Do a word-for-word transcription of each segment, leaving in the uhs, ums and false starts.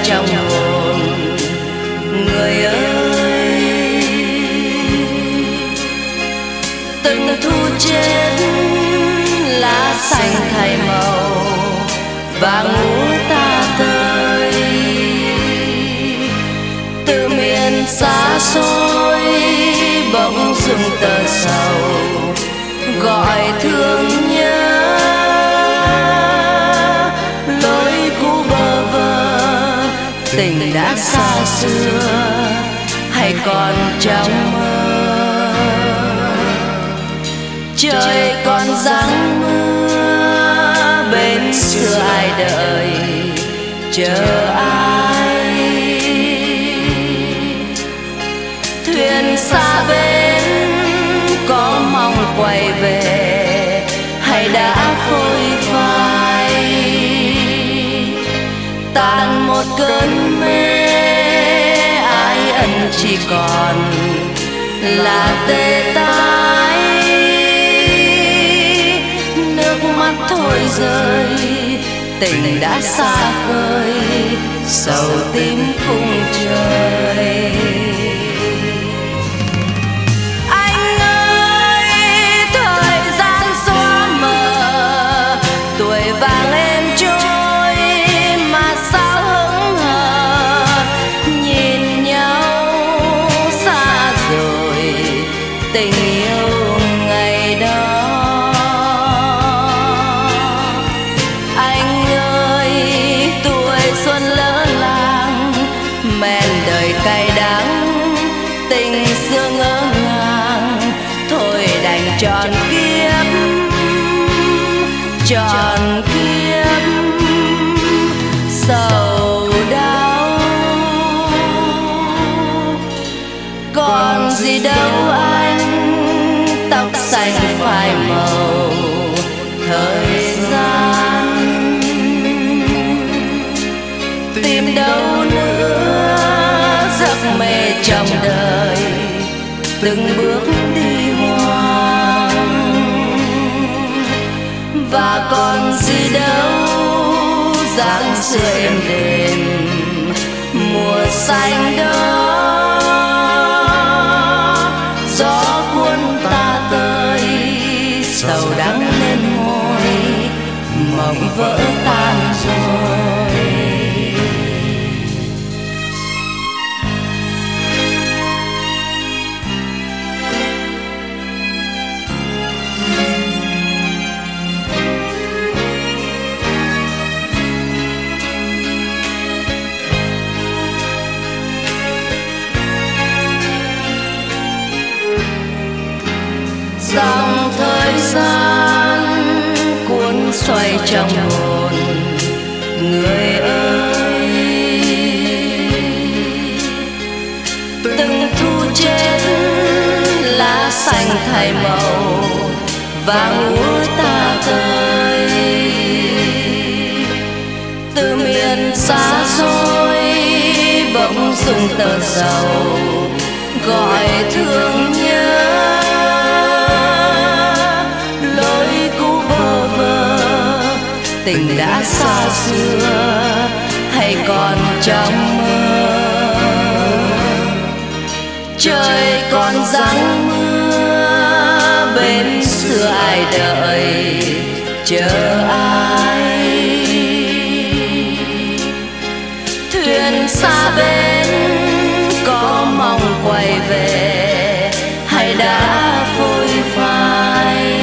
trong hồn. Người ơi, từng thu chết lá xanh thay màu vàng úa ta tới từ miền xa xôi, bỗng dưng tờ sầu gọi thương nhớ. Lối cũ bơ vơ, tình đã xa xưa hay còn trong mơ. Trời còn giăng mưa, bên xưa ai đợi chờ ai. Thuyền xa bến có mong quay về hay đã phôi phai. Tàn một cơn mê, ai ân chỉ còn là tê tái. Nước mắt thôi rơi, tình đã xa khơi, sầu tím khung trời. Anh ơi, thời gian xóa mờ, tuổi vàng em trôi mà sao hững hờ. Nhìn nhau xa rồi, tình yêu ngày đó. Anh ơi, tuổi xuân lỡ làng, men đời cay đắng, tình xưa ngỡ ngàng. Thôi đành tròn kiếp, tròn kiếp sầu đau. Còn gì đâu anh, tóc xanh phai màu thời gian. Tìm đâu nữa giấc mê trong đời, từng bước đi hoang. Và còn gì đâu dáng xưa êm đềm mùa xanh đó. Gió cuốn ta tới, sầu đắng lên môi, mộng vỡ tan rồi. Dòng thời gian cuốn xoay trong hồn. Người ơi, từng thu chết lá xanh thay màu vàng úa ta tới từ miền xa xôi, bỗng dưng tờ sầu gọi thương nhớ. Tình đã xa xưa hay còn trong mơ. Trời còn giăng mưa, bên xưa ai đợi chờ ai. Thuyền xa bên có mong quay về hay đã phôi phai.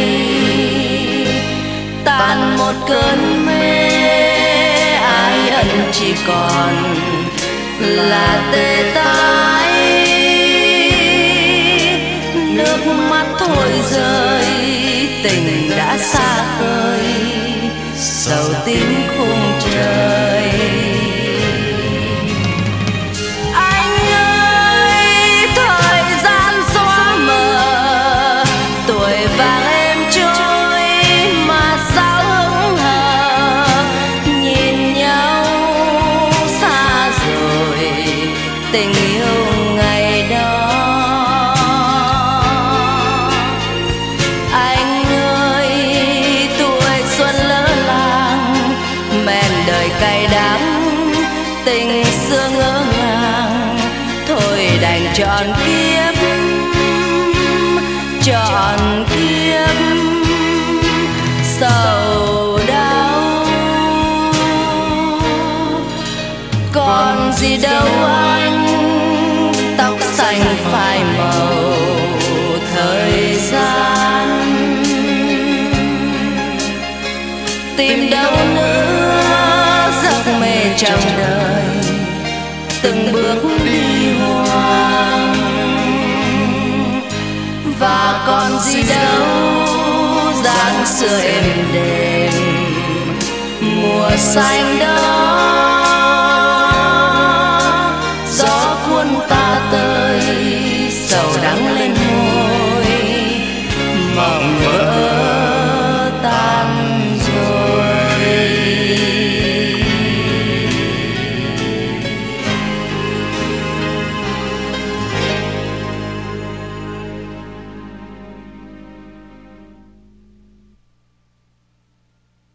Tàn một cơn mê, ai ân chỉ còn là tê tái. Nước mắt thôi rơi, tình đã xa khơi, sầu tím khung trời. Anh ơi, thời gian xóa mờ, tuổi vàng em trôi mà sao hững hờ. Nhìn nhau xa rồi, tình yêu ngày đó. đâu anh, tóc xanh phai màu thời gian. Tìm đâu nữa giấc mê trong đời, từng bước đi hoang. Và còn gì đâu dáng xưa êm đềm mùa xanh đó. Gió cuốn ta tới sầu đắng lên môi, mộng mơ